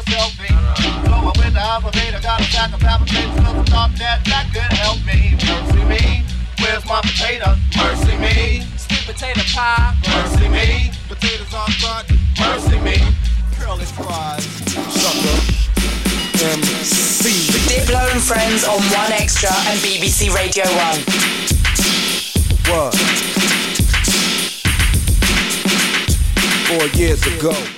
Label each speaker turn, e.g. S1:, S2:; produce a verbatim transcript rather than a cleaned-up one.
S1: myself be. So I went to Alphabet, I got a sack of applicants, cause I thought that that could help me. Mercy me, where's my potato? Mercy me.
S2: Sweet potato pie.
S1: Mercy me. Potatoes on front. Mercy me. Curly fries. Sucker. M C.
S3: Diplo and Friends on One Extra and B B C Radio one.
S4: What? Four years ago.